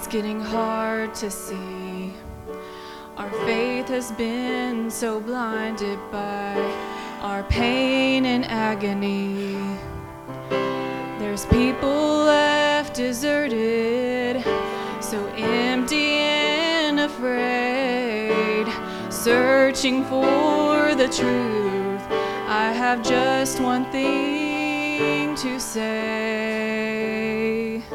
It's getting hard to see. Our faith has been so blinded by our pain and agony. There's people left deserted, so empty and afraid, searching for the truth. I have just one thing to say.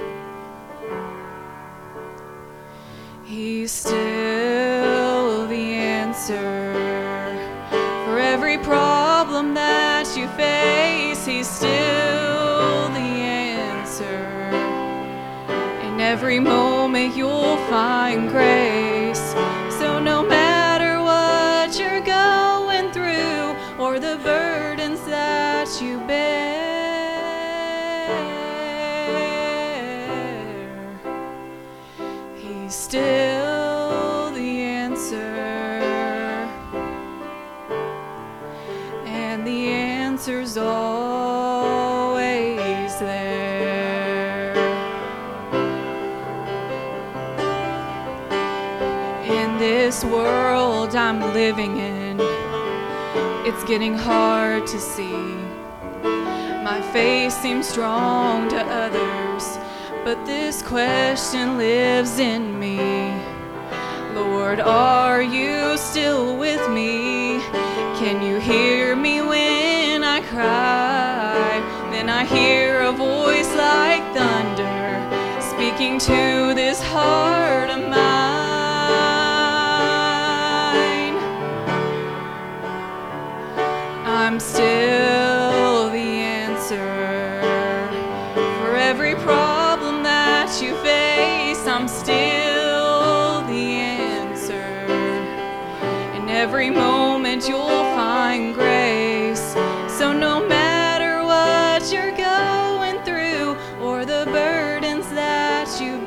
He's still the answer for every problem that you face. He's still the answer. In every moment you'll find grace. So no matter what you're going through or the burdens that you bear, He's still the answer. And the answer's always there. In this world I'm living in, it's getting hard to see. My faith seems strong to others, but this question lives in me. Lord, are you still with me? Can you hear me when I cry? Then I hear a voice like thunder speaking to this heart of mine. I'm still the answer for every problem that you face. I'm still the answer. In every moment you'll find grace. So no matter what you're going through or the burdens that you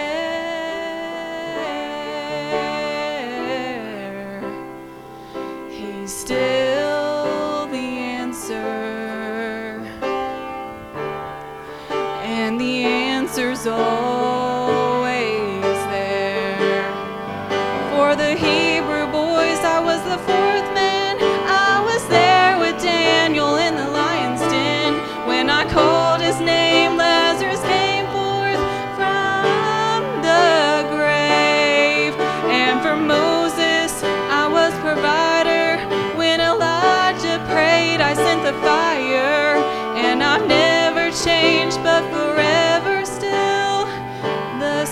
bear, He's still the answer. And the answer's always there. For the Hebrew boys, I was the fourth man. I was there with Daniel in the lion's den. When I called his name, Lazarus came forth from the grave. And for Moses, I was provider. When Elijah prayed, I sent the fire. And I've never changed, but forever still the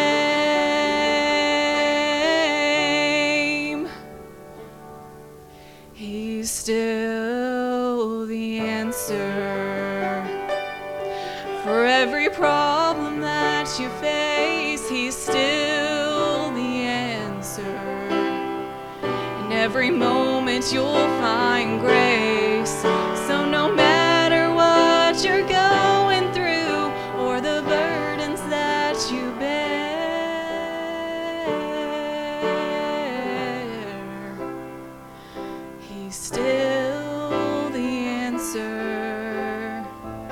same. He's still the answer for every problem that you face. He's still the answer. In every moment you'll find grace. So no matter what you're going through or the burdens that you bear, He's still the answer.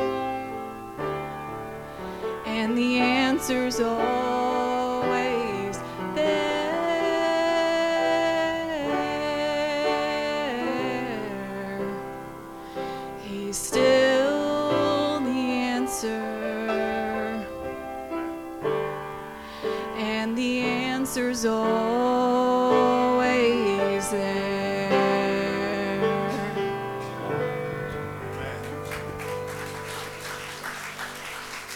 And the answer's always there. He's still the answer. And the answer's always